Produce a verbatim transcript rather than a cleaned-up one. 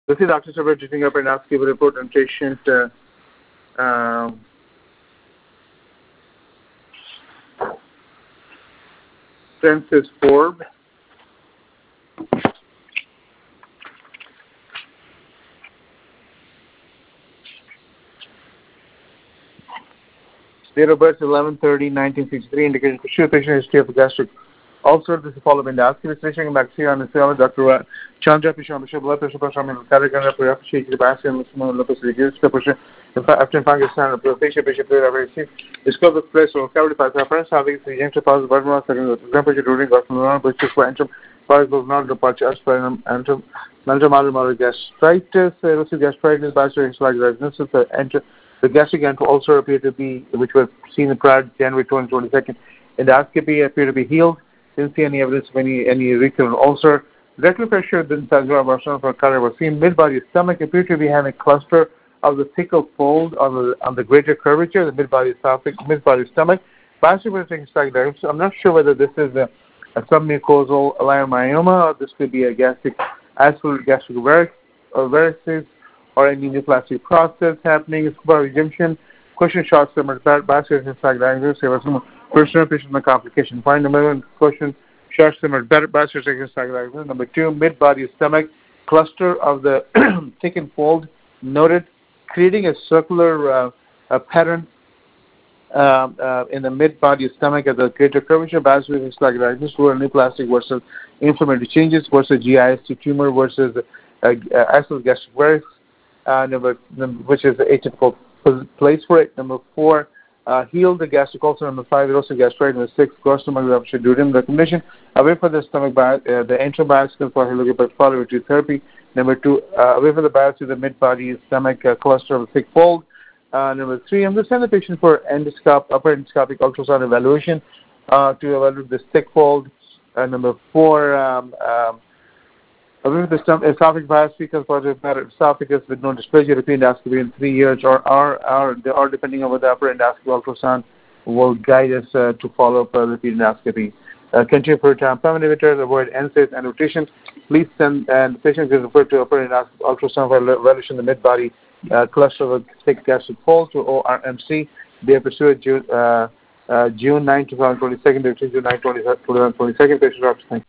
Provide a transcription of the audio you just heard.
This is Doctor Sabir taking up and asking a report on patient uh, um, Francis Forbes. Date of birth eleven thirty nineteen sixty-three. Indicated for patient history of gastric ulcer. This is followed by endoscopy. Switching back here on the cell, Doctor Chandra Pisham Bishop, blood pressure, pressure, Caragana, Purashi, the Bastion, Lopus, Reduce, the pressure, after Pakistan, the patient, Bishop, discover the place of cavity by reference, having the young pause, Burma, temperature, ruling, got from the which is quantum, possible not departure, aspirin, antrum, meltomal gastritis, erosive gastritis, bacterial like diagnosis, enter. The gastric antral ulcer appear to be, which was seen in prior January twenty twenty-second. Endoscopy appear to be healed. Didn't see any evidence of any any recurrent ulcer. Rectal pressure didn't for color was seen. Mid-body stomach appear to be having a cluster of the thecal fold on the on the greater curvature, the mid-body esophagus, mid-body stomach. Biopsy. I'm not sure whether this is a, a submucosal leiomyoma or this could be a gastric acidotic gastric varic, or varices, or any neoplastic process happening, scuba redemption, question short summer biopsy diagnosis, personal patient complication. Find number one question, short summer biopsy diagnosis. Number two, mid-body stomach, cluster of the thickened fold noted, creating a circular uh, a pattern uh, uh, in the mid-body stomach at the greater curvature. Biopsy diagnosis, neoplastic versus inflammatory changes versus G I S T tumor versus uh, uh, acidotic gastric varices. Uh, number, number, which is the atypical place for it. Number four, uh, heal the gastric ulcer. Number five, erosive gastritis. Number six, gross stomach rupture during recommendation. Away from the stomach, bi- uh, the enteral biopsy for follow therapy. Number two, uh, away from the biopsy, the mid-body stomach uh, cluster of a thick fold. Uh, number three, I'm going to send the patient for endoscope, upper endoscopic ultrasound evaluation uh, to evaluate this thick fold. Uh, number four, um, um, Away with the stomach, esophageal biopsy because positive matter esophagus with no dysplasia, repeat endoscopy in three years, or or, or, or depending on the upper endoscopy ultrasound will guide us uh, to follow up uh, repeat endoscopy. Uh, continue for time inhibitors, avoid N SAIDs and rotation. Please send and the patient is referred to upper endoscopy ultrasound for evaluation of the mid-body uh, cluster of a thick gastric fold to O R M C. They are pursued June uh, uh, June ninth, twenty twenty-two, June ninth, twenty twenty-second. Patient option.